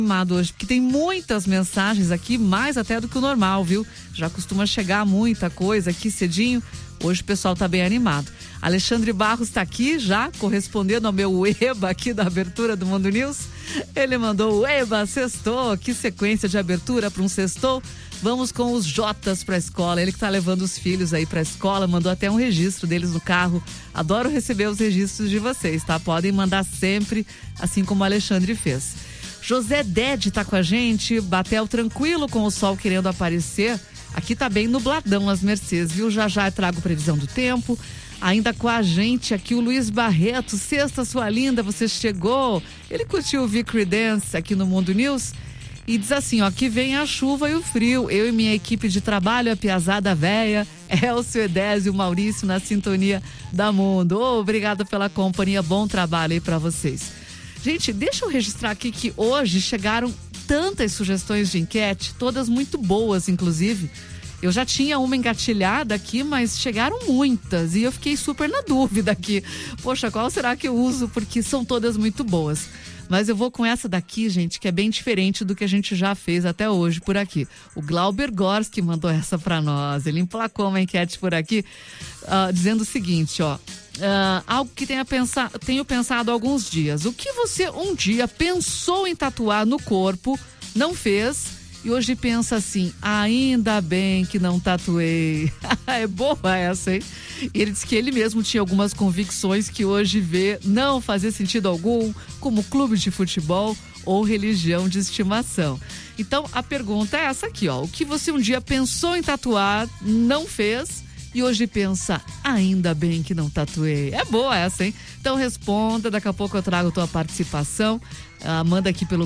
Animado hoje, porque tem muitas mensagens aqui, mais até do que o normal, viu? Já costuma chegar muita coisa aqui cedinho. Hoje o pessoal tá bem animado. Alexandre Barros está aqui já, correspondendo ao meu Eba aqui da abertura do Mundo News. Ele mandou o Eba, sextou, que sequência de abertura para um sextou. Vamos com os Jotas pra escola. Ele que tá levando os filhos aí pra escola, mandou até um registro deles no carro. Adoro receber os registros de vocês, tá? Podem mandar sempre, assim como o Alexandre fez. José Dede tá com a gente, Batel tranquilo com o sol querendo aparecer. Aqui tá bem nubladão as Mercês, viu? Já já trago previsão do tempo. Ainda com a gente aqui o Luiz Barreto. Sexta, sua linda, você chegou. Ele curtiu o Victory Dance aqui no Mundo News. E diz assim, ó, que vem a chuva e o frio. Eu e minha equipe de trabalho, a piazada véia, Elcio, Edésio, Maurício na sintonia da Mundo. Obrigada pela companhia, bom trabalho aí pra vocês. Gente, deixa eu registrar aqui que hoje chegaram tantas sugestões de enquete, todas muito boas, inclusive. Eu já tinha uma engatilhada aqui, mas chegaram muitas e eu fiquei super na dúvida aqui. Poxa, qual será que eu uso? Porque são todas muito boas. Mas eu vou com essa daqui, gente, que é bem diferente do que a gente já fez até hoje por aqui. O Glauber Gorski mandou essa pra nós. Ele emplacou uma enquete por aqui, dizendo o seguinte, ó. Algo que tenho pensado há alguns dias. O que você um dia pensou em tatuar no corpo, não fez, e hoje pensa assim, ainda bem que não tatuei. É boa essa, hein? E ele disse que ele mesmo tinha algumas convicções que hoje vê não fazer sentido algum, como clube de futebol ou religião de estimação. Então a pergunta é essa aqui, ó. O que você um dia pensou em tatuar, não fez, e hoje pensa, ainda bem que não tatuei. É boa essa, hein? Então responda, daqui a pouco eu trago tua participação. Manda aqui pelo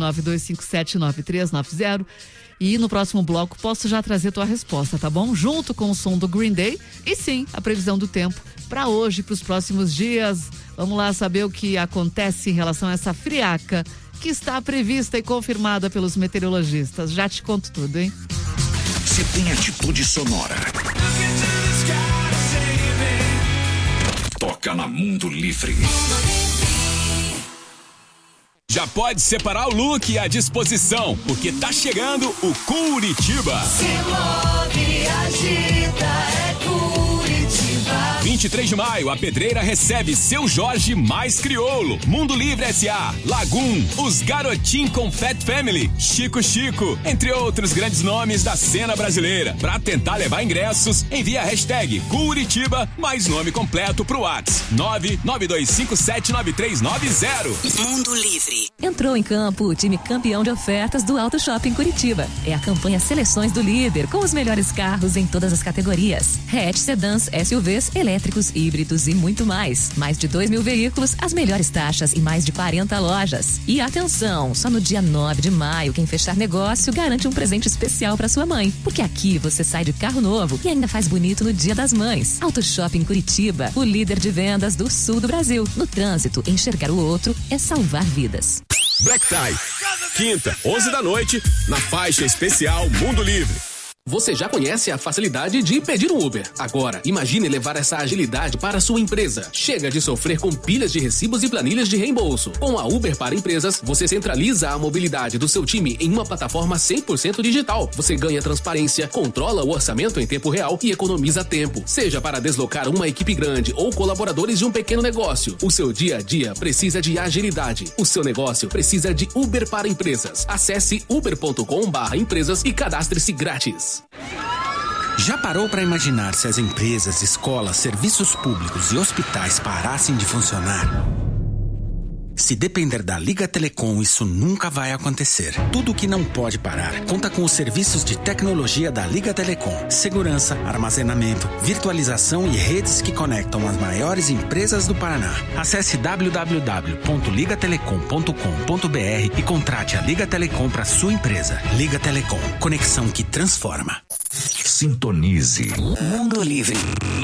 992579390. E no próximo bloco posso já trazer tua resposta, tá bom? Junto com o som do Green Day e sim, a previsão do tempo para hoje, para os próximos dias. Vamos lá saber o que acontece em relação a essa friaca que está prevista e confirmada pelos meteorologistas. Já te conto tudo, hein? Você tem atitude sonora. Toca na Mundo Livre. Já pode separar o look à disposição, porque tá chegando o Curitiba. Se move e agita, é Curitiba. 23 de maio, a Pedreira recebe Seu Jorge mais Criolo, Mundo Livre S.A., Lagoon, Os Garotim com Fat Family, Chico Chico, entre outros grandes nomes da cena brasileira. Pra tentar levar ingressos, envia a hashtag Curitiba mais nome completo pro WhatsApp 992579390. Mundo Livre. Entrou em campo o time campeão de ofertas do Auto Shopping Curitiba. É a campanha Seleções do Líder, com os melhores carros em todas as categorias. Hatch, sedãs, SUVs, elétricos, híbridos e muito mais. Mais de 2.000 veículos, as melhores taxas e mais de 40 lojas. E atenção, só no dia 9 de maio, quem fechar negócio garante um presente especial para sua mãe. Porque aqui você sai de carro novo e ainda faz bonito no Dia das Mães. Auto Shopping Curitiba, o líder de vendas do sul do Brasil. No trânsito, enxergar o outro é salvar vidas. Black Tie, quinta, 11 da noite, na faixa especial Mundo Livre. Você já conhece a facilidade de pedir um Uber. Agora, imagine levar essa agilidade para a sua empresa. Chega de sofrer com pilhas de recibos e planilhas de reembolso. Com a Uber para Empresas, você centraliza a mobilidade do seu time em uma plataforma 100% digital. Você ganha transparência, controla o orçamento em tempo real e economiza tempo. Seja para deslocar uma equipe grande ou colaboradores de um pequeno negócio, o seu dia a dia precisa de agilidade. O seu negócio precisa de Uber para Empresas. Acesse uber.com/empresas e cadastre-se grátis. Já parou para imaginar se as empresas, escolas, serviços públicos e hospitais parassem de funcionar? Se depender da Liga Telecom, isso nunca vai acontecer. Tudo que não pode parar conta com os serviços de tecnologia da Liga Telecom. Segurança, armazenamento, virtualização e redes que conectam as maiores empresas do Paraná. Acesse www.ligatelecom.com.br e contrate a Liga Telecom para sua empresa. Liga Telecom, conexão que transforma. Sintonize Mundo Livre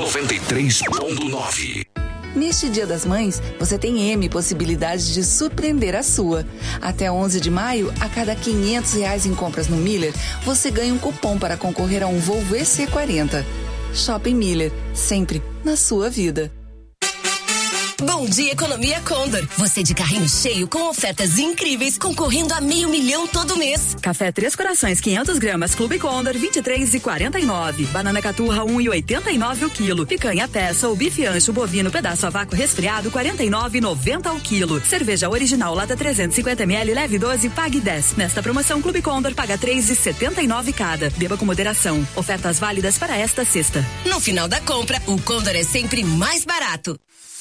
93.9. Neste Dia das Mães, você tem M possibilidades de surpreender a sua. Até 11 de maio, a cada R$500 em compras no Miller, você ganha um cupom para concorrer a um Volvo EC40. Shopping Miller, sempre na sua vida. Bom dia, Economia Condor. Você de carrinho cheio com ofertas incríveis, concorrendo a $500 mil todo mês. Café Três Corações, 500 gramas, Clube Condor, 23,49. Banana caturra, 1,89 o quilo. Picanha peça ou bife ancho bovino, pedaço a vácuo resfriado, 49,90 o quilo. Cerveja original, lata 350 ml, leve 12, pague 10. Nesta promoção, Clube Condor paga 3,79 cada. Beba com moderação. Ofertas válidas para esta sexta. No final da compra, o Condor é sempre mais barato.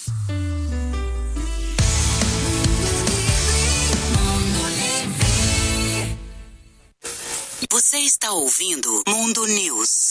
Você está ouvindo Mundo News.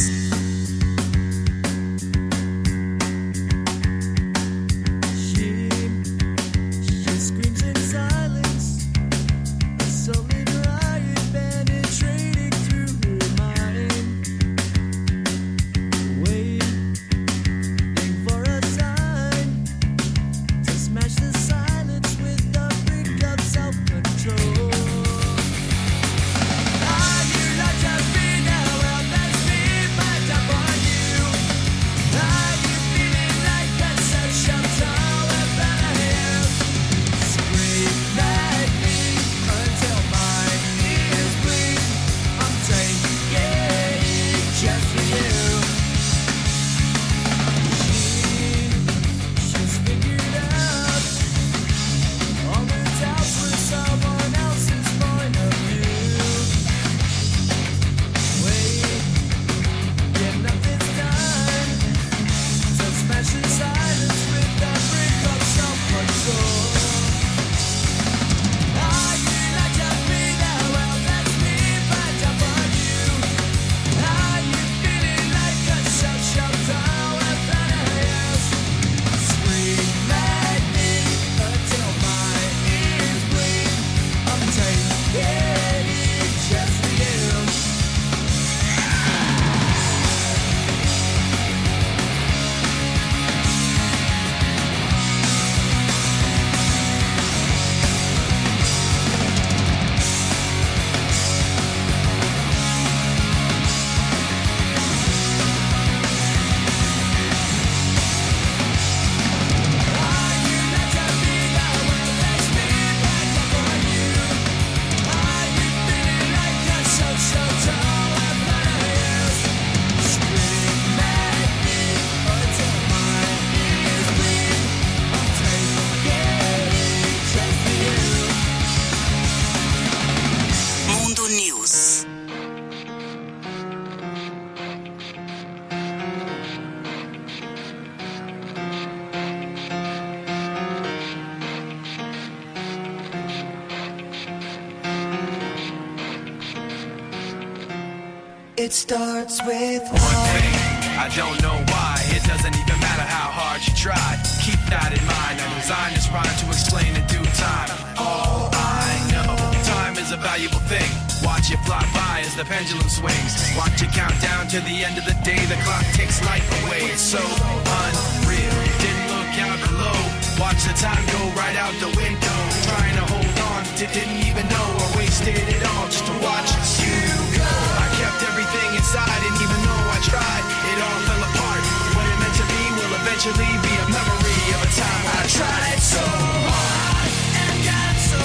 It starts with one thing. I don't know why. It doesn't even matter how hard you try. Keep that in mind. I designed this rhyme to explain in due time. All I know, time is a valuable thing. Watch it fly by as the pendulum swings. Watch it count down to the end of the day. The clock takes life away. It's so unreal. Didn't look out below. Watch the time go right out the window. Trying to hold on, didn't even know or wasted it all just to watch you go. I kept everything inside, and even though I tried, it all fell apart. What it meant to be will eventually be a memory of a time when I tried so hard and got so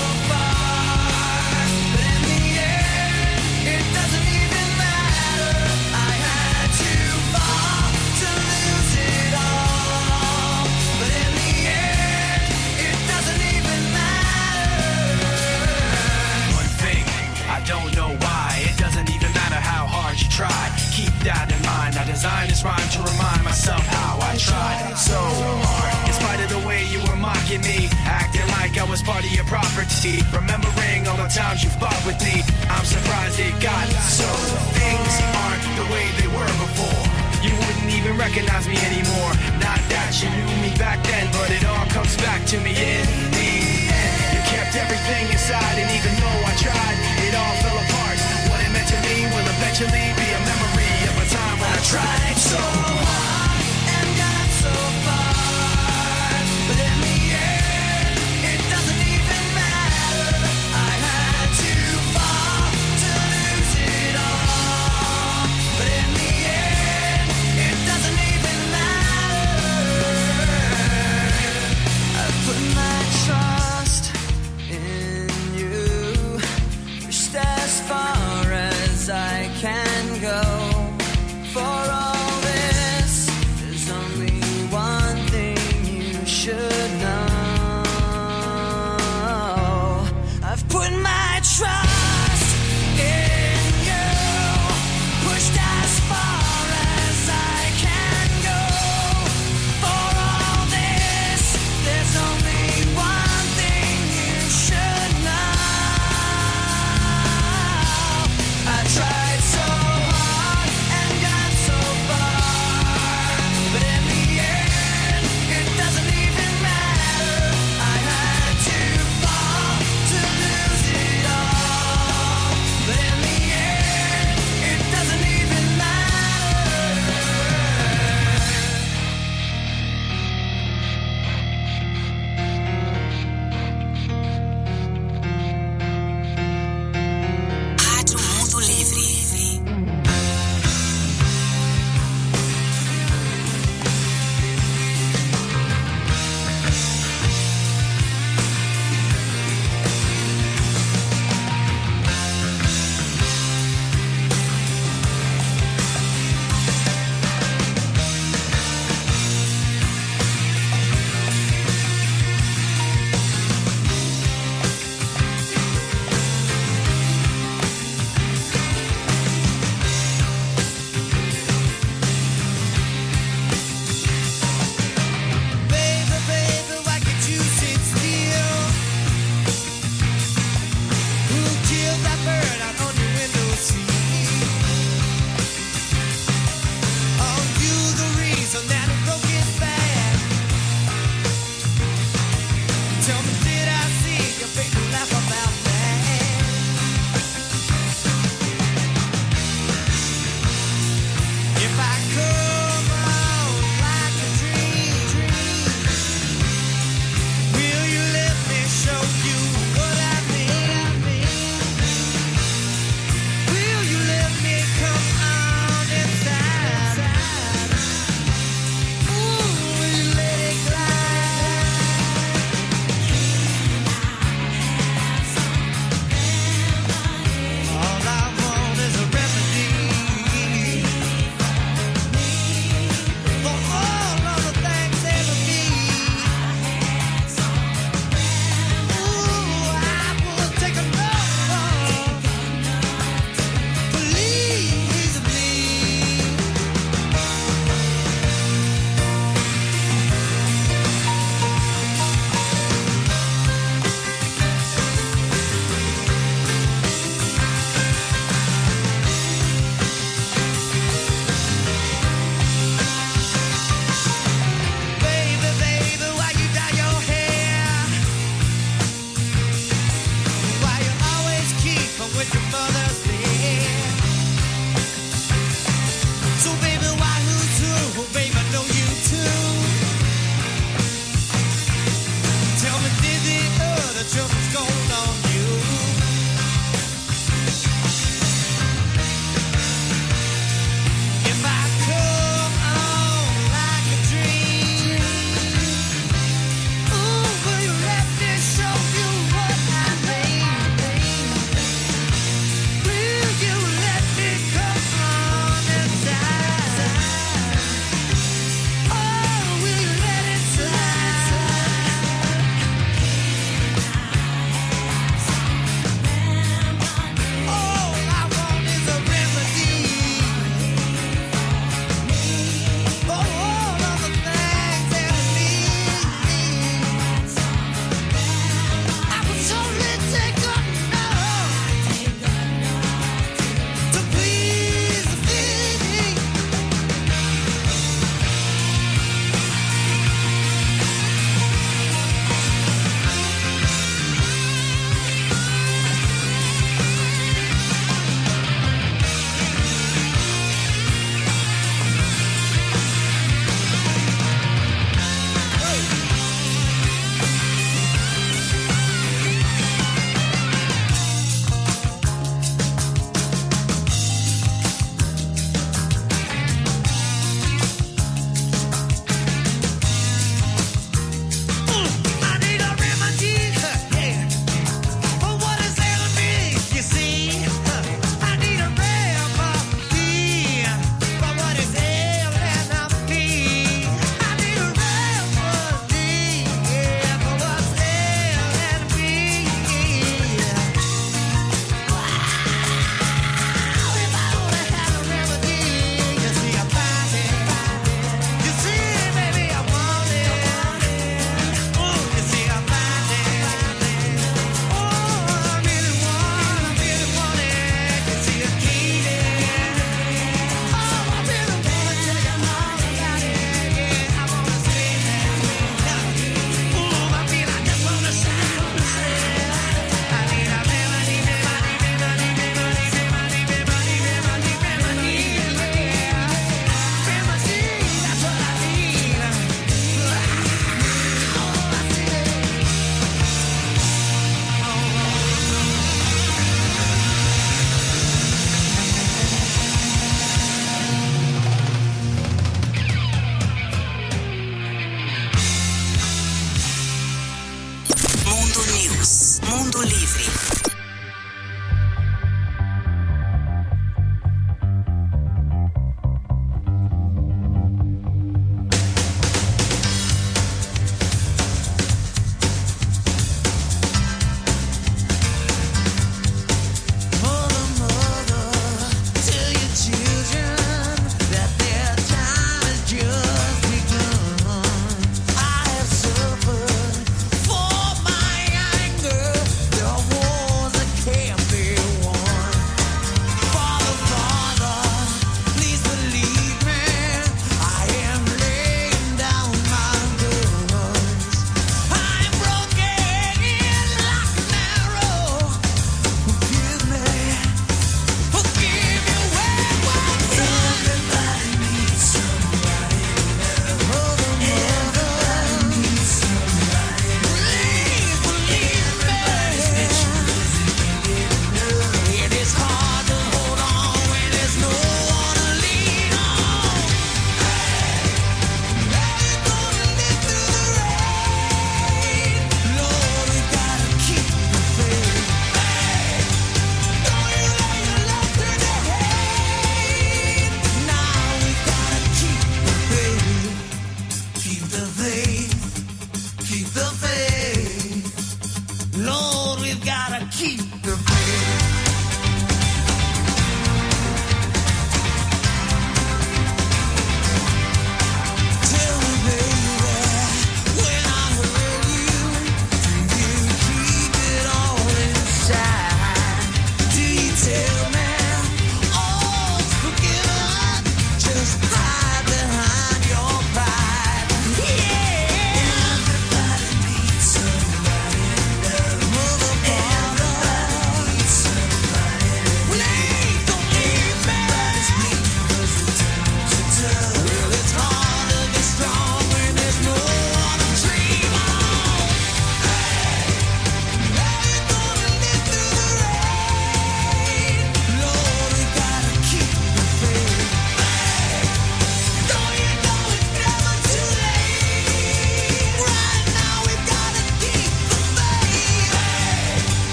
far. But in the end, it doesn't even matter. I had to fall to lose it all. But in the end, it doesn't even matter. One thing, I don't know why. It doesn't even matter how hard you try. Keep that in mind. I designed this rhyme to remind myself how I tried so hard. In spite of the way you were mocking me, acting like I was part of your property. Remembering all the times you fought with me, I'm surprised it got so. Things aren't the way they were before. You wouldn't even recognize me anymore. Not that you knew me back then, but it all comes back to me in the end. You kept everything inside, and even though I tried, it all fell apart. What it meant to me will eventually be a memory of a time when I tried so hard and got so far. But in the end, it doesn't even matter. I had to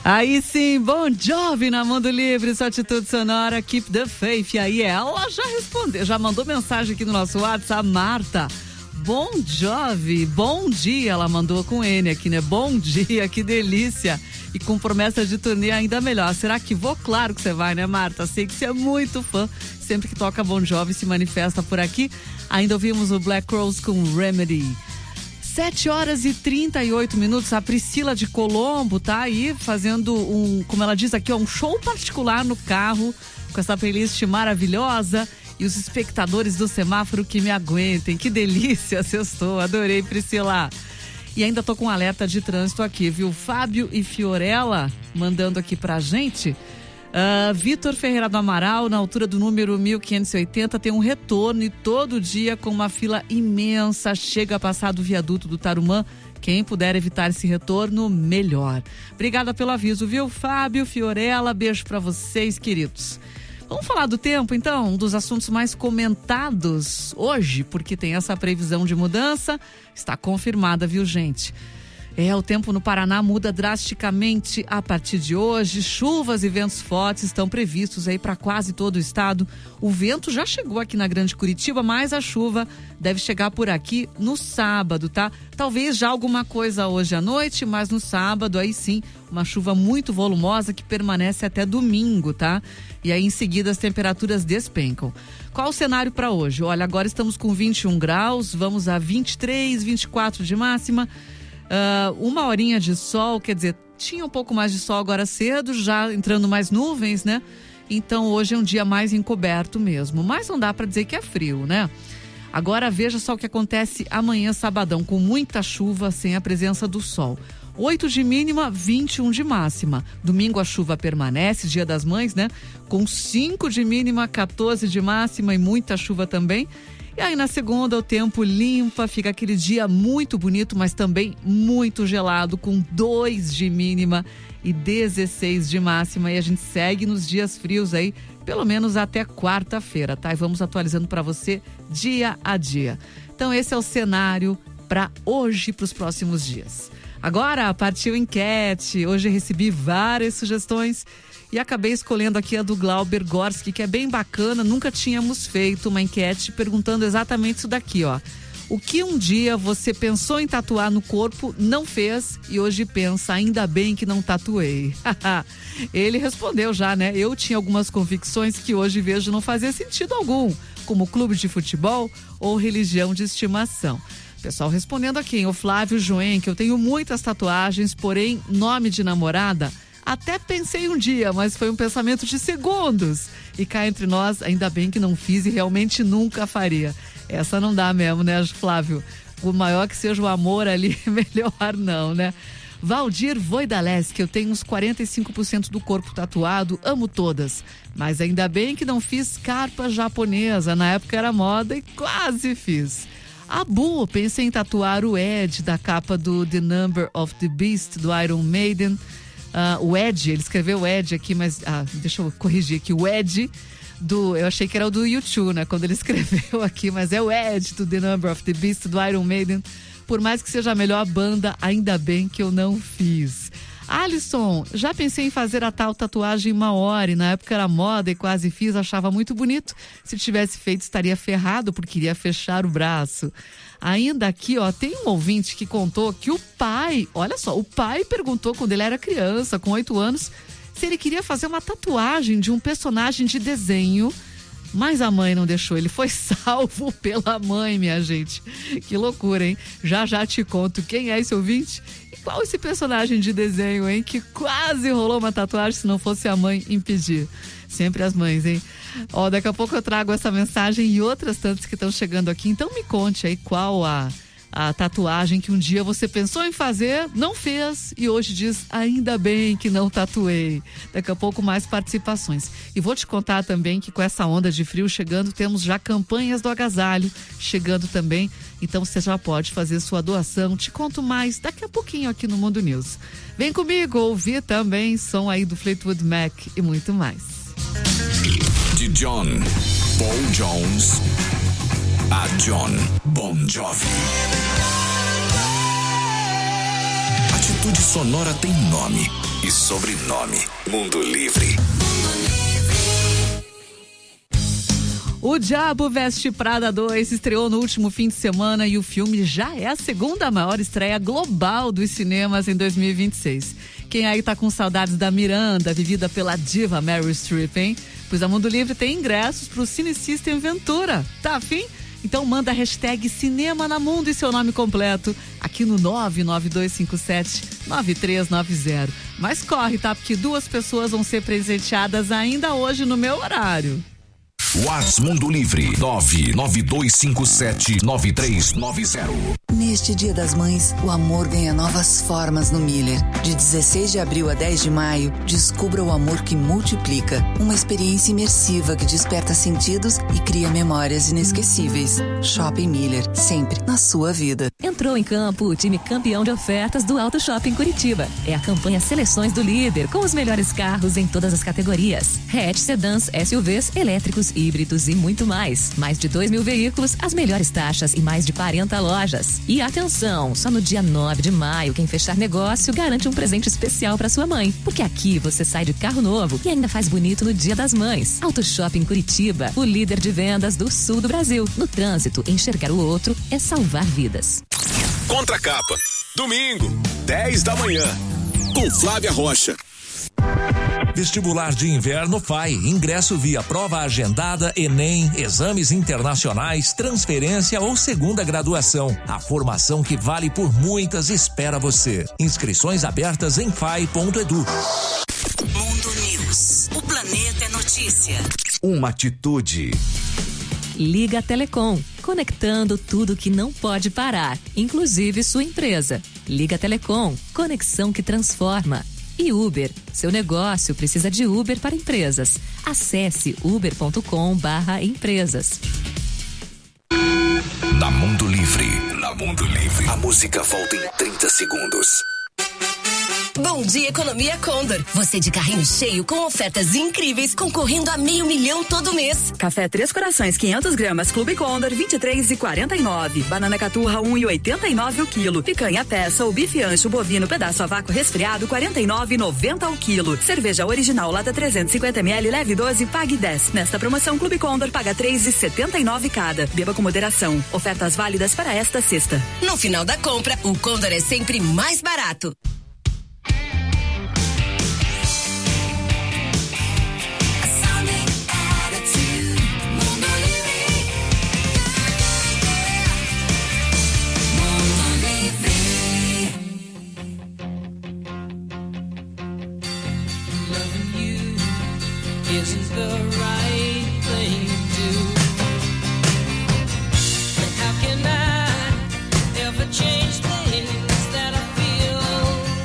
Aí sim, Bon Jovi na Mundo Livre, sua atitude sonora, Keep the Faith. E aí ela já respondeu, já mandou mensagem aqui no nosso WhatsApp, a Marta. Bon Jovi, bom dia, ela mandou com N aqui, né? Bom dia, que delícia. E com promessa de turnê ainda melhor. Será que vou? Claro que você vai, né, Marta? Sei que você é muito fã. Sempre que toca Bon Jovi se manifesta por aqui. Ainda ouvimos o Black Rose com Remedy. 7h38. A Priscila de Colombo tá aí fazendo como ela diz aqui, um show particular no carro com essa playlist maravilhosa. E os espectadores do semáforo que me aguentem. Que delícia, sextou. Adorei, Priscila. E ainda tô com um alerta de trânsito aqui, viu? Fábio e Fiorella mandando aqui pra gente. Vitor Ferreira do Amaral, na altura do número 1580, tem um retorno e todo dia com uma fila imensa. Chega a passar do viaduto do Tarumã. Quem puder evitar esse retorno, melhor. Obrigada pelo aviso, viu? Fábio, Fiorella, beijo pra vocês, queridos. Vamos falar do tempo, então, um dos assuntos mais comentados hoje, porque tem essa previsão de mudança, está confirmada, viu, gente? O tempo no Paraná muda drasticamente a partir de hoje. Chuvas e ventos fortes estão previstos aí para quase todo o estado. O vento já chegou aqui na Grande Curitiba, mas a chuva deve chegar por aqui no sábado, tá? Talvez já alguma coisa hoje à noite, mas no sábado aí sim, uma chuva muito volumosa que permanece até domingo, tá? E aí em seguida as temperaturas despencam. Qual o cenário para hoje? Olha, agora estamos com 21 graus, vamos a 23, 24 de máxima. Uma horinha de sol, quer dizer, tinha um pouco mais de sol agora cedo, já entrando mais nuvens, né? Então hoje é um dia mais encoberto mesmo, mas não dá para dizer que é frio, né? Agora veja só o que acontece amanhã, sabadão, com muita chuva, sem a presença do sol. 8 de mínima, 21 de máxima. Domingo a chuva permanece, Dia das Mães, né? Com 5 de mínima, 14 de máxima e muita chuva também. E aí na segunda o tempo limpa, fica aquele dia muito bonito, mas também muito gelado, com 2 de mínima e 16 de máxima. E a gente segue nos dias frios aí, pelo menos até quarta-feira, tá? E vamos atualizando para você dia a dia. Então esse é o cenário para hoje e para os próximos dias. Agora partiu enquete. Hoje recebi várias sugestões e acabei escolhendo aqui a do Glauber Gorski, que é bem bacana. Nunca tínhamos feito uma enquete perguntando exatamente isso daqui, ó. O que um dia você pensou em tatuar no corpo, não fez e hoje pensa, ainda bem que não tatuei. Ele respondeu já, né? Eu tinha algumas convicções que hoje vejo não fazer sentido algum, como clube de futebol ou religião de estimação. Pessoal respondendo aqui, o Flávio Joen, que eu tenho muitas tatuagens, porém nome de namorada, até pensei um dia, mas foi um pensamento de segundos. E cá entre nós, ainda bem que não fiz e realmente nunca faria. Essa não dá mesmo, né, Flávio? Por maior que seja o amor ali, melhor não, né? Valdir Voidales, que eu tenho uns 45% do corpo tatuado, amo todas. Mas ainda bem que não fiz carpa japonesa, na época era moda e quase fiz. Abu, pensei em tatuar o Ed da capa do The Number of the Beast, do Iron Maiden. O Ed, ele escreveu o Ed aqui, mas deixa eu corrigir aqui, o Ed eu achei que era o do YouTube, né, quando ele escreveu aqui, mas é o Ed do The Number of the Beast, do Iron Maiden. Por mais que seja a melhor banda, ainda bem que eu não fiz. Alisson, já pensei em fazer a tal tatuagem Maori, na época era moda e quase fiz, achava muito bonito. Se tivesse feito estaria ferrado porque iria fechar o braço. Ainda aqui, ó, tem um ouvinte que contou que o pai, olha só, o pai perguntou quando ele era criança, com 8 anos, se ele queria fazer uma tatuagem de um personagem de desenho, mas a mãe não deixou, ele foi salvo pela mãe, minha gente. Que loucura, hein? Já te conto quem é esse ouvinte e qual esse personagem de desenho, hein? Que quase rolou uma tatuagem se não fosse a mãe impedir. Sempre as mães, hein? Ó, daqui a pouco eu trago essa mensagem e outras tantas que estão chegando aqui. Então me conte aí qual a tatuagem que um dia você pensou em fazer, não fez e hoje diz, ainda bem que não tatuei. Daqui a pouco mais participações. E vou te contar também que com essa onda de frio chegando, temos já campanhas do agasalho chegando também. Então você já pode fazer sua doação. Te conto mais daqui a pouquinho aqui no Mundo News. Vem comigo ouvir também som aí do Fleetwood Mac e muito mais. De John Paul Jones a John Bon Jovi. Atitude sonora tem nome. e sobrenome. Mundo Livre. O Diabo Veste Prada 2 estreou no último fim de semana e o filme já é a segunda maior estreia global dos cinemas em 2026. Quem aí tá com saudades da Miranda, vivida pela diva Meryl Streep, hein? Pois a Mundo Livre tem ingressos pro Cine System Ventura. Tá afim? Então manda a hashtag Cinema na Mundo e seu nome completo aqui no 99257-9390. Mas corre, tá? Porque 2 pessoas vão ser presenteadas ainda hoje no meu horário. WhatsApp Mundo Livre 99257-9390. Neste Dia das Mães, o amor ganha novas formas no Miller. De 16 de abril a 10 de maio, descubra o amor que multiplica. Uma experiência imersiva que desperta sentidos e cria memórias inesquecíveis. Shopping Miller, sempre na sua vida. Entrou em campo o time campeão de ofertas do Auto Shopping Curitiba. É a campanha Seleções do Líder, com os melhores carros em todas as categorias. Hatch, sedãs, SUVs, elétricos, híbridos e muito mais. Mais de 2.000 veículos, as melhores taxas e mais de 40 lojas. E atenção, só no dia 9 de maio, quem fechar negócio garante um presente especial para sua mãe. Porque aqui você sai de carro novo e ainda faz bonito no Dia das Mães. Auto Shopping Curitiba, o líder de vendas do sul do Brasil. No trânsito, enxergar o outro é salvar vidas. Contracapa, domingo, 10 da manhã, com Flávia Rocha. Vestibular de inverno FAI, ingresso via prova agendada, Enem, exames internacionais, transferência ou segunda graduação. A formação que vale por muitas espera você. Inscrições abertas em fai.edu. Mundo News. O planeta é notícia. Uma atitude. Liga Telecom, conectando tudo que não pode parar, inclusive sua empresa. Liga Telecom, conexão que transforma. E Uber, seu negócio precisa de Uber para empresas. Acesse uber.com/empresas. Na Mundo Livre. Na Mundo Livre. A música volta em 30 segundos. Bom dia, Economia Condor. Você de carrinho cheio com ofertas incríveis, concorrendo a R$500 mil todo mês. Café Três Corações, 500 gramas, Clube Condor, 23,49. Banana caturra, 1,89 o quilo. Picanha peça ou bife ancho bovino, pedaço a vácuo resfriado, 49,90 o quilo. Cerveja original, lata 350 ml, leve 12, pague 10. Nesta promoção, Clube Condor paga 3,79 cada. Beba com moderação. Ofertas válidas para esta sexta. No final da compra, o Condor é sempre mais barato. Isn't the right thing to do? How can I ever change things that I feel?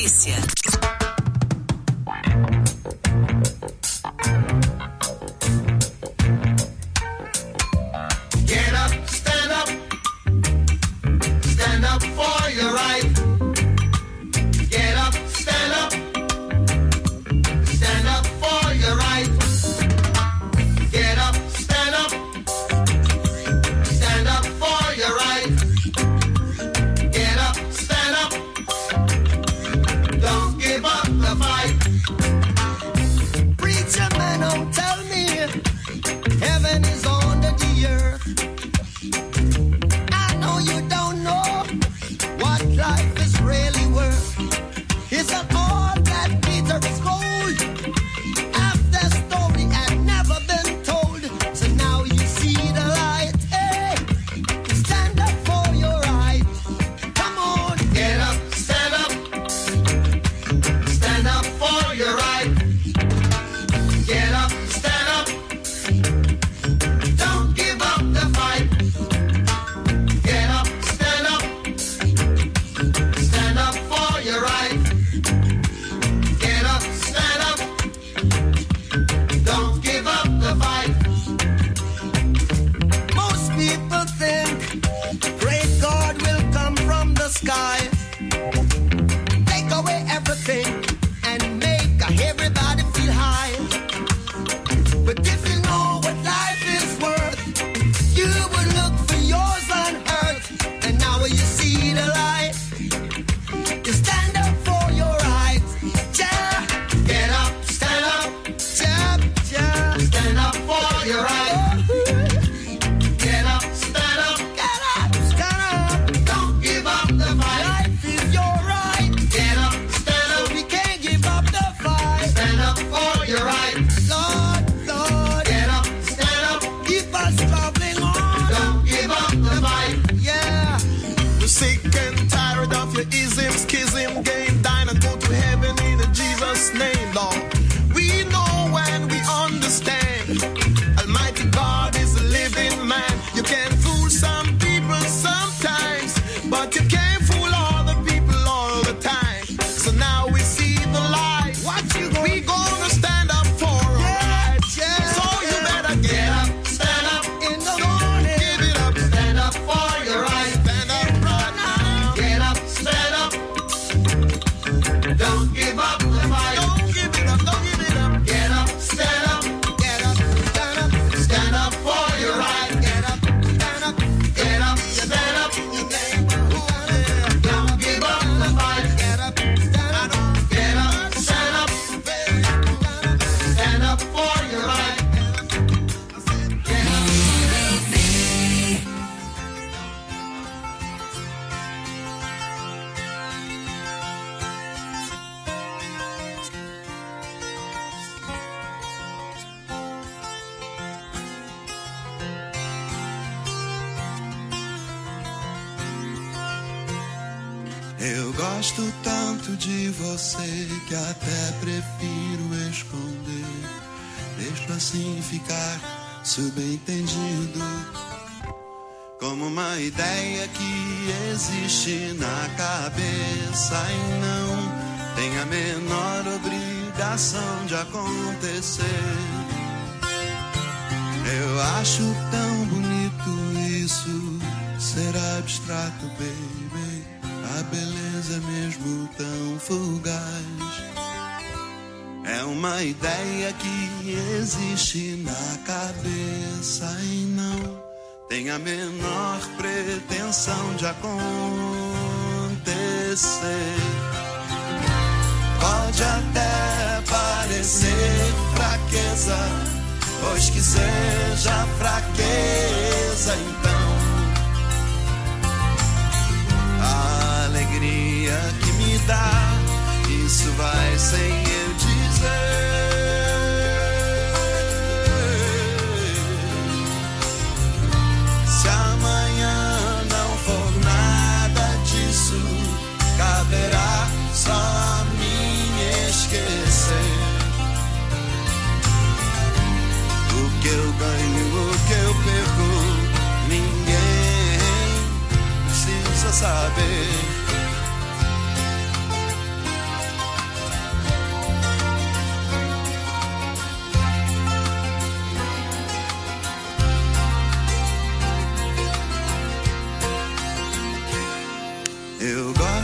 notícia. Get up, stand up. Stand up for your right. Get up, stand up. Stand up for your right. Get up, stand up. Stand up for your right. Get up, stand up. Don't give up the fight. Preacher man, don't tell me heaven is under the earth. I know you don't know what life is really worth. Isn't all that glitter is gold? Half the story had never been told. So now you see the light. Hey, stand up for your right. Come on, get up, stand up. Stand up for your right. Get up, stand up. Don't give up the fight. Get up, stand up. Stand up for your right. Get up, stand up. Don't give up the fight. Most people think great God will come from the sky, take away everything and make everybody feel high. But if you know what life is worth, you would look for yours on earth. And now when you see the light, you stand up for your rights. Yeah. Get up, stand up. Yeah, yeah. Stand up for your rights. Get up, stand up. Get up, stand up. Don't give up the fight. Life is your right. Get up, stand up. We can't give up the fight. Stand up for your right. Lord, Lord. Get up, stand up. Keep us traveling on. Don't give up the fight. Yeah. We're sick and tired of your ism, schism, game, dine and go to heaven in Jesus' name, Lord. We know and we understand. Almighty God is a living man. You can fool some people sometimes, but you can't fool all the people all the time. So now we see the light. What you gonna we gonna stand up for our rights. Yeah. So you better get up. Stand up In the morning, give it up. Stand up for your right. Stand up right now. Get up, stand up. Don't give up the fight. Don't give it up. Don't give it up. Get up, stand up. Get up. Stand up. Stand up for your right. Get up. Stand up. Get up, stand up. Don't give up the fight. Get up. Stand up. Get up, stand up. Stand up for your right. Get up. Eu gosto tanto de você que até prefiro esconder. Deixo assim ficar subentendido, como uma ideia que existe na cabeça e não tem a menor obrigação de acontecer. Eu acho tão bonito isso, ser abstrato, baby. A beleza é mesmo tão fugaz. É uma ideia que existe na cabeça e não tem a menor pretensão de acontecer. Pode até parecer fraqueza, pois que seja fraqueza, então a alegria que me dá, isso vai sem eu dizer. Se amanhã não for nada disso, caberá só a mim esquecer. O que eu ganho, o que eu perco, ninguém precisa saber.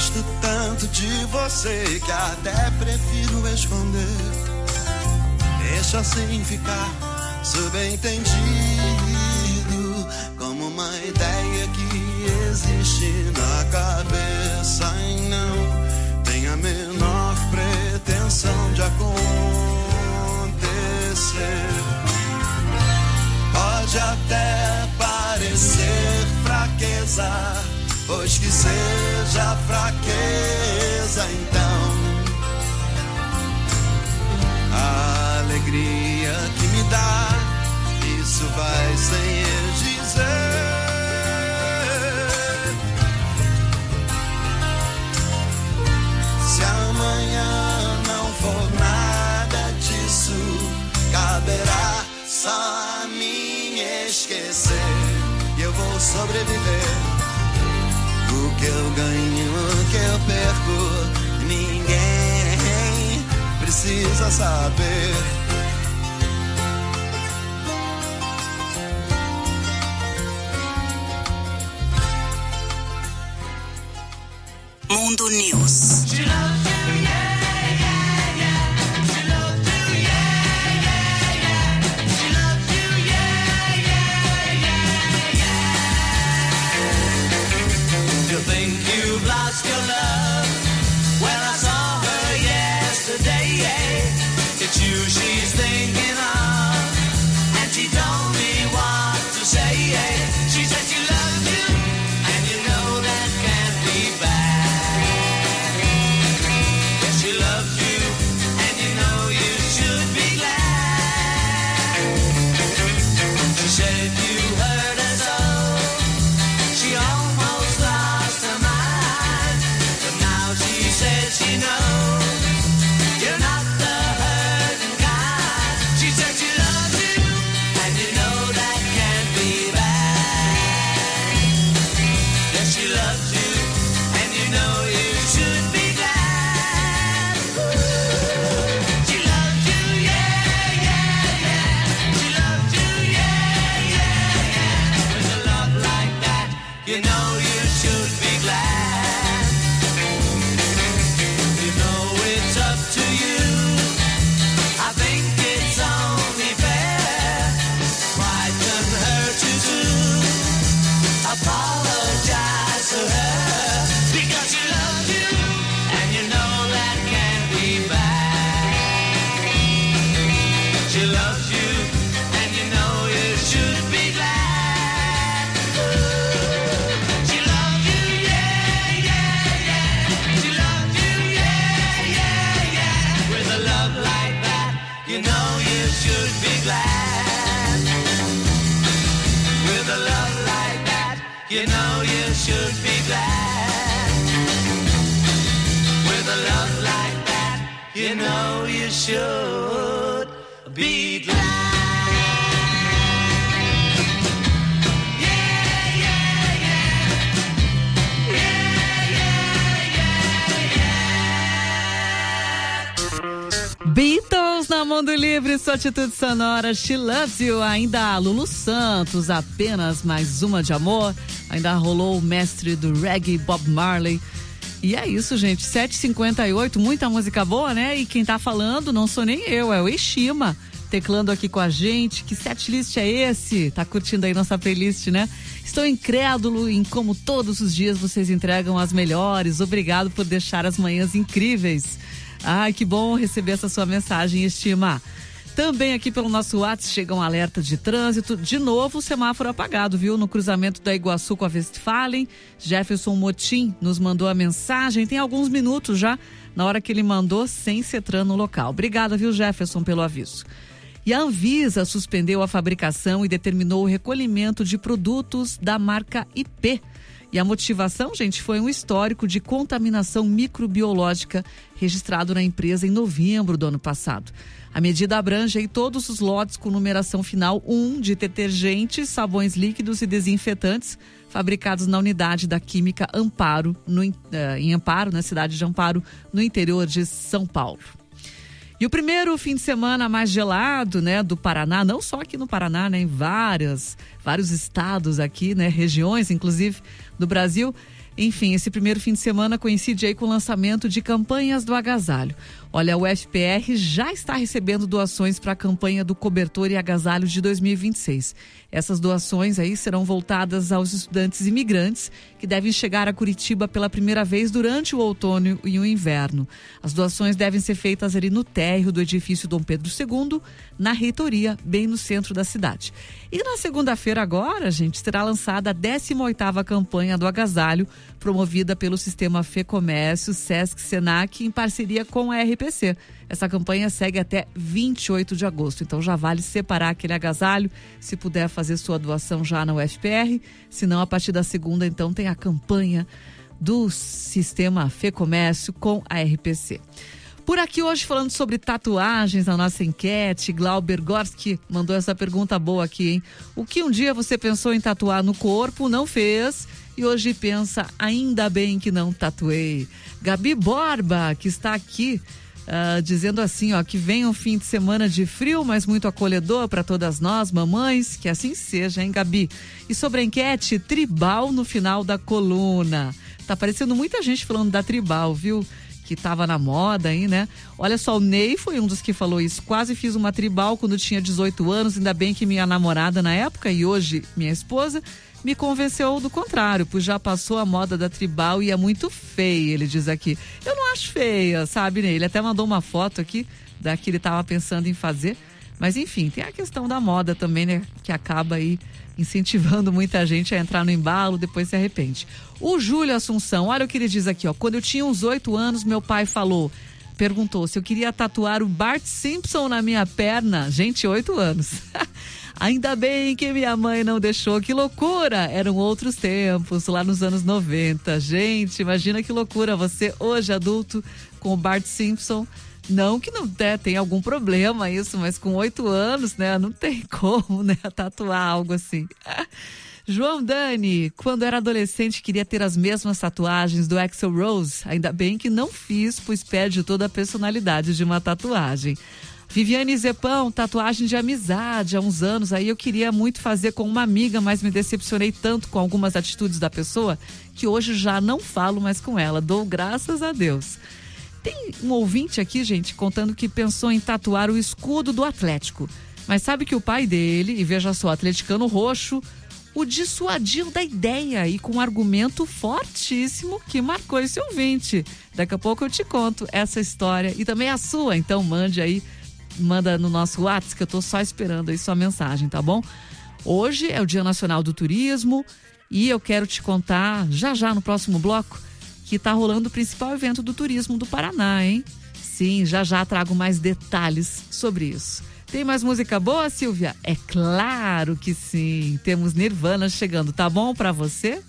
Gosto tanto de você que até prefiro esconder. Deixa assim ficar subentendido, como uma ideia que existe na cabeça e não tem a menor pretensão de acontecer. Pode até parecer fraqueza, pois que seja fraqueza então. A alegria que me dá, isso vai sem eu dizer. Se amanhã não for nada disso, caberá só a mim esquecer. E eu vou sobreviver. O que eu ganho, o que eu perco, ninguém precisa saber. Mundo News. You think you've lost your love? Well, I saw her yesterday. It's you she's thinking of, and she told me what to say. She said she loved you, and you know that can't be bad. Yes, she loved you, and you know you should be glad. She said you hurt her so, she almost lost her mind, but now she says she knows you're not the hurting kind. She said she loves you, and you know that can't be bad. Yes, she loves you, and you know you should be glad. She loves you, yeah, yeah, yeah. She loves you, yeah, yeah, yeah. With a love like that, you know you should be glad. You know it's up to you. I think it's only fair. Why couldn't hurt you too? Apologize to her, because she loves you, and you know that can't be bad. She loves you, and you know you should be glad. She loves you, yeah, yeah, yeah. She loves you, yeah, yeah, yeah. With a love like that, you know you should be glad. With a love like that, you know you should be glad. With a love like that, you know you should be glad. Beatles na Mundo Livre, sua atitude sonora, She Loves You. Ainda Lulu Santos, Apenas Mais Uma de Amor. Ainda rolou o mestre do reggae, Bob Marley. E é isso, gente, 7h58, muita música boa, né? E quem tá falando não sou nem eu, é o Eshima, teclando aqui com a gente. Que setlist é esse? Tá curtindo aí nossa playlist, né? Estou incrédulo em como todos os dias vocês entregam as melhores. Obrigado por deixar as manhãs incríveis. Ai, que bom receber essa sua mensagem, Estima. Também aqui pelo nosso WhatsApp chega um alerta de trânsito. De novo, o semáforo apagado, viu? No cruzamento da Iguaçu com a Westfalen. Jefferson Motim nos mandou a mensagem. Tem alguns minutos já, na hora que ele mandou, sem Cetran no local. Obrigada, viu, Jefferson, pelo aviso. E a Anvisa suspendeu a fabricação e determinou o recolhimento de produtos da marca IP. E a motivação, gente, foi um histórico de contaminação microbiológica registrado na empresa em novembro do ano passado. A medida abrange aí todos os lotes com numeração final 1 de detergentes, sabões líquidos e desinfetantes fabricados na unidade da Química Amparo, em Amparo, na cidade de Amparo, no interior de São Paulo. E o primeiro fim de semana mais gelado, né, do Paraná, não só aqui no Paraná, né, em vários estados aqui, né, regiões, inclusive, do Brasil. Enfim, esse primeiro fim de semana coincide aí com o lançamento de campanhas do agasalho. Olha, o UFPR já está recebendo doações para a campanha do cobertor e agasalho de 2026. Essas doações aí serão voltadas aos estudantes imigrantes que devem chegar a Curitiba pela primeira vez durante o outono e o inverno. As doações devem ser feitas ali no térreo do edifício Dom Pedro II, na reitoria, bem no centro da cidade. E na segunda-feira agora, gente, será lançada a 18ª campanha do agasalho, promovida pelo Sistema Fecomércio, Sesc, Senac, em parceria com a RPC. Essa campanha segue até 28 de agosto, então já vale separar aquele agasalho, se puder fazer sua doação já na UFPR, se não, a partir da segunda, então, tem a campanha do Sistema Fecomércio com a RPC. Por aqui hoje falando sobre tatuagens na nossa enquete, Glauber Gorski mandou essa pergunta boa aqui, hein? O que um dia você pensou em tatuar no corpo, não fez, e hoje pensa, ainda bem que não tatuei. Gabi Borba, que está aqui, dizendo assim, ó, que venha um fim de semana de frio, mas muito acolhedor para todas nós, mamães, que assim seja, hein, Gabi? E sobre a enquete, tribal no final da coluna. Tá aparecendo muita gente falando da tribal, viu? Que tava na moda aí, né? Olha só, o Ney foi um dos que falou isso. Quase fiz uma tribal quando tinha 18 anos, ainda bem que minha namorada na época, e hoje minha esposa, me convenceu do contrário, pois já passou a moda da tribal e é muito feia, ele diz aqui. Eu não acho feia, sabe, Ney? Ele até mandou uma foto aqui da que ele tava pensando em fazer. Mas enfim, tem a questão da moda também, né? Que acaba aí incentivando muita gente a entrar no embalo, depois se arrepende. O Júlio Assunção, olha o que ele diz aqui, ó. Quando eu tinha uns 8 anos, meu pai perguntou se eu queria tatuar o Bart Simpson na minha perna. Gente, 8 anos. Ainda bem que minha mãe não deixou, que loucura! Eram outros tempos, lá nos anos 90. Gente, imagina que loucura, você hoje adulto com o Bart Simpson. Não que não tenha algum problema isso, mas com 8 anos, né, não tem como, né, tatuar algo assim. João Dani, quando era adolescente queria ter as mesmas tatuagens do Axl Rose. Ainda bem que não fiz, pois perde toda a personalidade de uma tatuagem. Viviane Zepão, tatuagem de amizade. Há uns anos aí eu queria muito fazer com uma amiga, mas me decepcionei tanto com algumas atitudes da pessoa que hoje já não falo mais com ela. Dou graças a Deus. Tem um ouvinte aqui, gente, contando que pensou em tatuar o escudo do Atlético. Mas sabe que o pai dele, e veja só, atleticano roxo, o dissuadiu da ideia e com um argumento fortíssimo que marcou esse ouvinte. Daqui a pouco eu te conto essa história e também a sua, então manda no nosso WhatsApp, que eu tô só esperando aí sua mensagem, tá bom? Hoje é o Dia Nacional do Turismo e eu quero te contar já no próximo bloco que tá rolando o principal evento do turismo do Paraná, hein? Sim, já trago mais detalhes sobre isso. Tem mais música boa, Silvia? É claro que sim. Temos Nirvana chegando, tá bom pra você?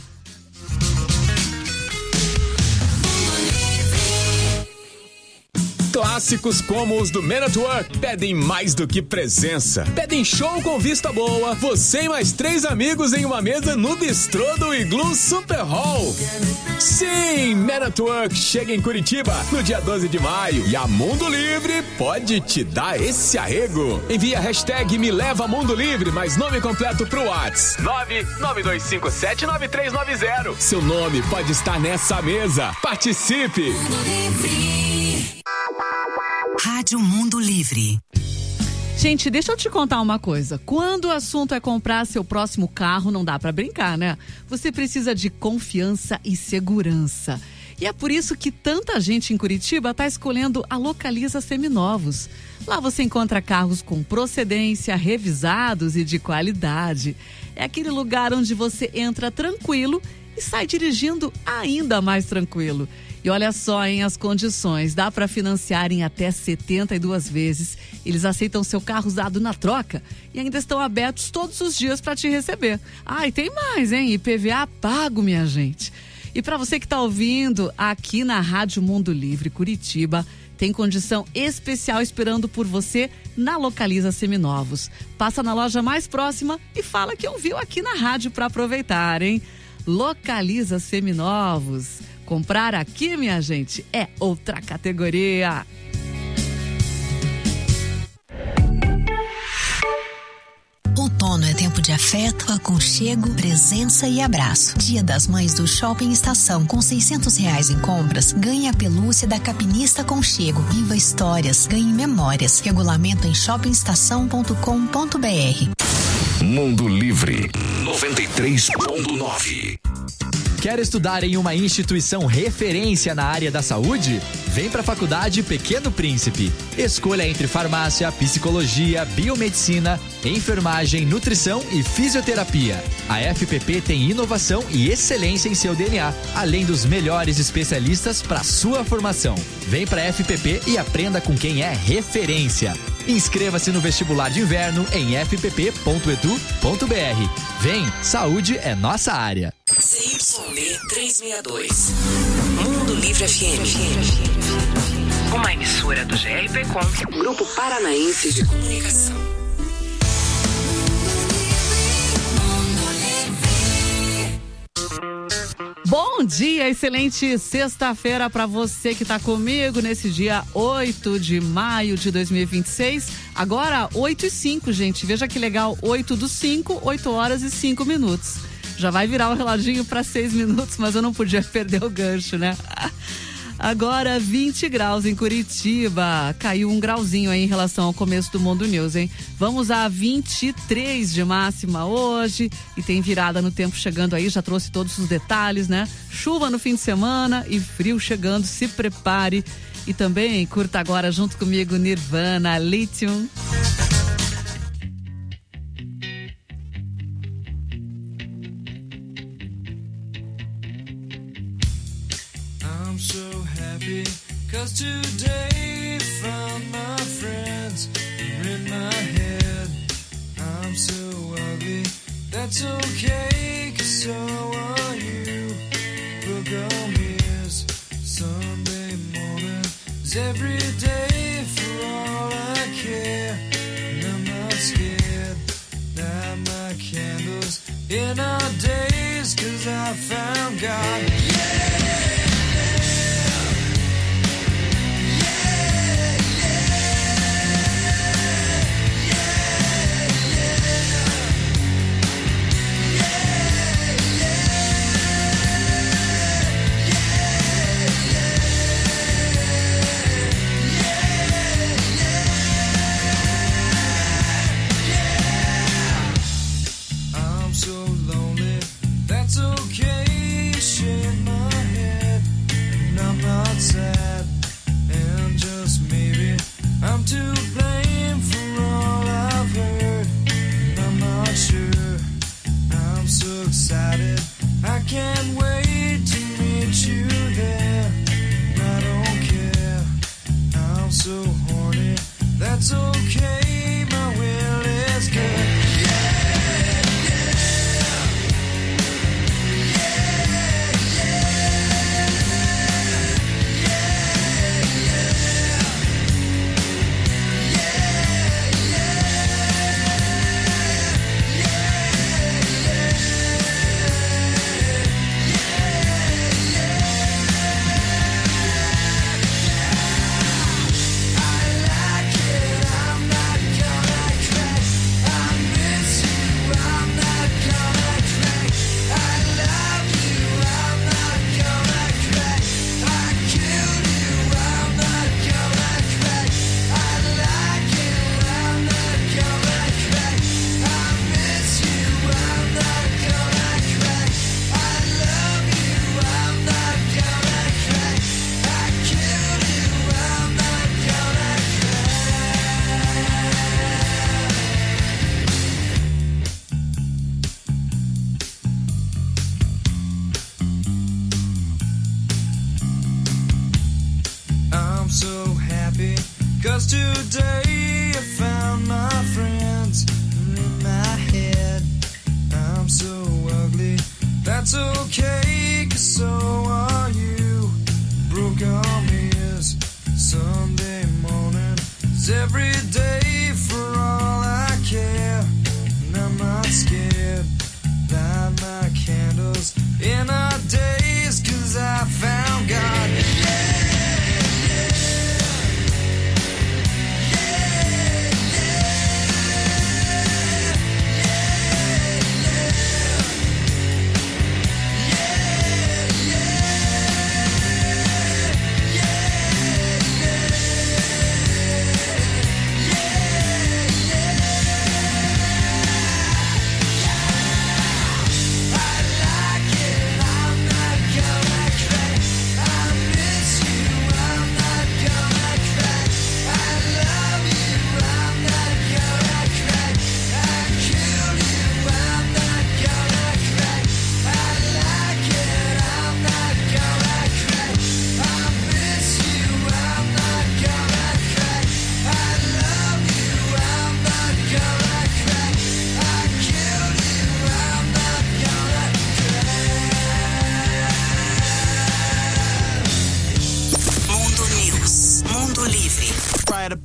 Clássicos como os do Man at Work pedem mais do que presença. Pedem show com vista boa, você e mais 3 amigos em uma mesa no bistrô do Iglu Super Hall. Sim, Man at Work chega em Curitiba no dia 12 de maio e a Mundo Livre pode te dar esse arrego. Envia a hashtag Me Leva Mundo Livre, mais nome completo pro WhatsApp 992579390. Seu nome pode estar nessa mesa. Participe! Rádio Mundo Livre. Gente, deixa eu te contar uma coisa. Quando o assunto é comprar seu próximo carro, não dá pra brincar, né? Você precisa de confiança e segurança. E é por isso que tanta gente em Curitiba tá escolhendo a Localiza Seminovos. Lá você encontra carros com procedência, revisados e de qualidade. É aquele lugar onde você entra tranquilo e sai dirigindo ainda mais tranquilo. E olha só, hein, as condições. Dá para financiar em até 72 vezes. Eles aceitam seu carro usado na troca e ainda estão abertos todos os dias para te receber. Ah, e tem mais, hein? IPVA pago, minha gente. E para você que está ouvindo aqui na Rádio Mundo Livre Curitiba, tem condição especial esperando por você na Localiza Seminovos. Passa na loja mais próxima e fala que ouviu aqui na rádio para aproveitar, hein? Localiza Seminovos. Comprar aqui, minha gente, é outra categoria. O outono é tempo de afeto, aconchego, presença e abraço. Dia das Mães do Shopping Estação. Com R$600 em compras, ganhe a pelúcia da Capinista Aconchego. Viva histórias, ganhe memórias. Regulamento em shoppingestação.com.br. Mundo Livre 93.9. Quer estudar em uma instituição referência na área da saúde? Vem para a Faculdade Pequeno Príncipe. Escolha entre farmácia, psicologia, biomedicina, enfermagem, nutrição e fisioterapia. A FPP tem inovação e excelência em seu DNA, além dos melhores especialistas para sua formação. Vem para a FPP e aprenda com quem é referência. Inscreva-se no vestibular de inverno em fpp.edu.br. Vem, saúde é nossa área. ZYB 362. Mundo Livre FM. Uma emissora do GRPcom, Grupo Paranaense de Comunicação. Bom dia, excelente sexta-feira para você que está comigo nesse dia 8 de maio de 2026. Agora 8h05, gente. Veja que legal, 8/5, 8 horas e 5 minutos. Já vai virar o reloginho para 6 minutos, mas eu não podia perder o gancho, né? Agora 20 graus em Curitiba. Caiu 1 grauzinho aí em relação ao começo do Mundo News, hein? Vamos a 23 de máxima hoje e tem virada no tempo chegando aí, já trouxe todos os detalhes, né? Chuva no fim de semana e frio chegando, se prepare. E também curta agora junto comigo Nirvana, Lithium. I'm so happy, 'cause today found my friends are in my head. I'm so ugly, that's okay, 'cause so are you. Book on mirrors, Sunday morning is every day for all I care. And I'm not scared, light my candles in our days, 'cause I found God. I'm so lonely, that's okay, shame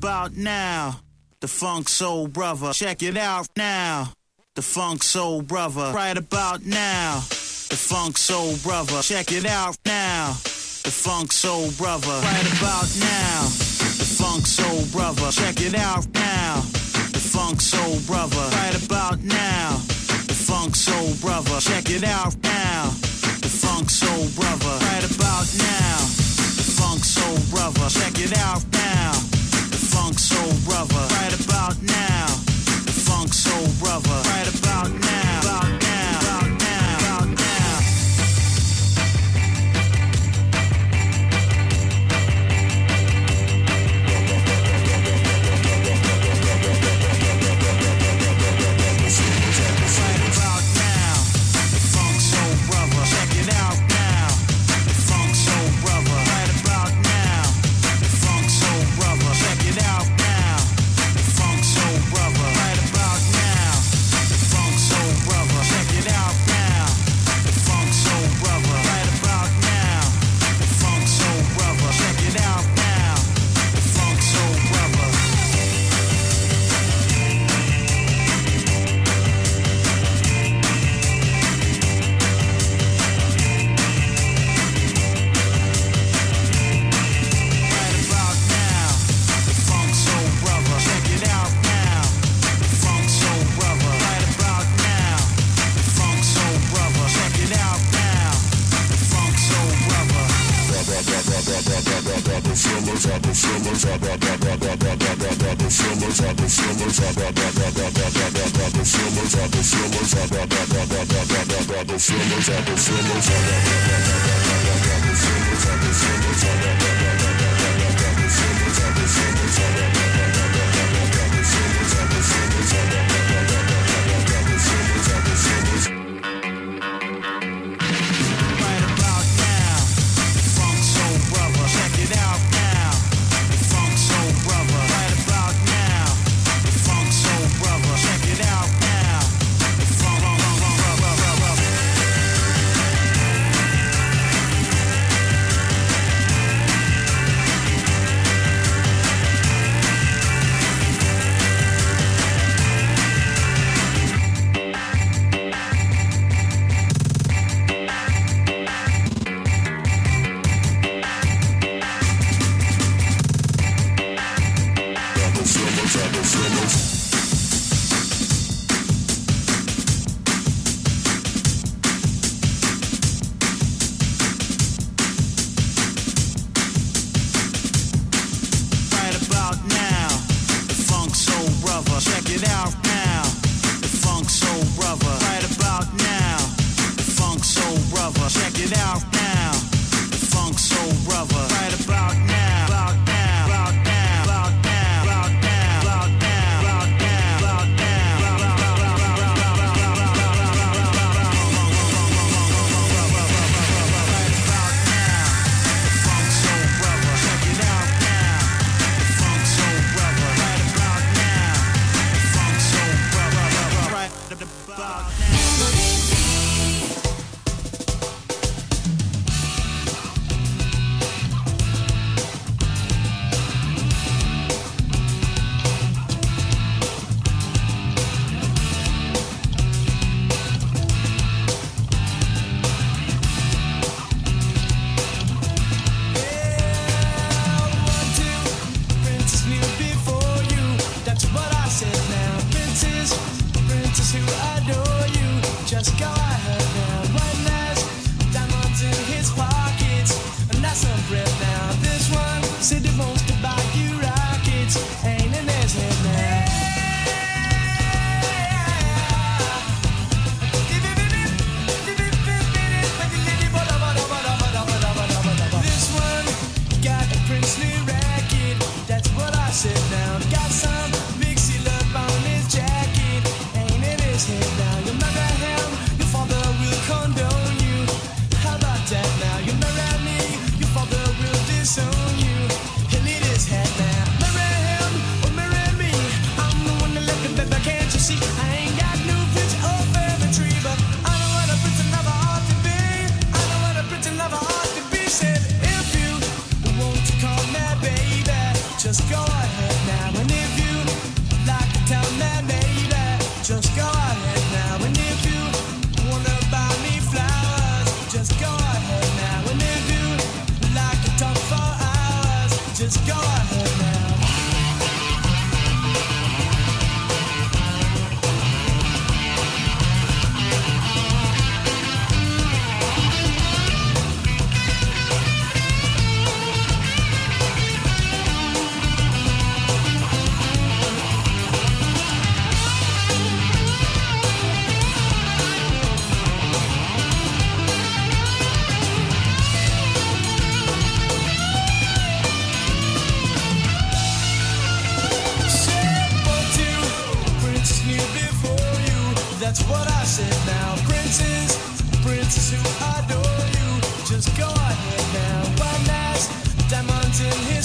about now. The Funk Soul Brother. Check it out now. The Funk Soul Brother. Right about now. The Funk Soul Brother. Check it out now. The Funk Soul Brother. Right about now. The Funk Soul Brother. Check it out now. The Funk Soul Brother. Right about now. The Funk Soul Brother. Check it out now. The Funk Soul Brother. Right about now. The Funk Soul Brother. Check it out now. The Funk Soul Brother. Right about now. The Funk Soul Brother. Right about now. About now. About now. About now. Princess who adore you. That's what I said now. Princess who adore you, just go ahead now. One last diamond in here.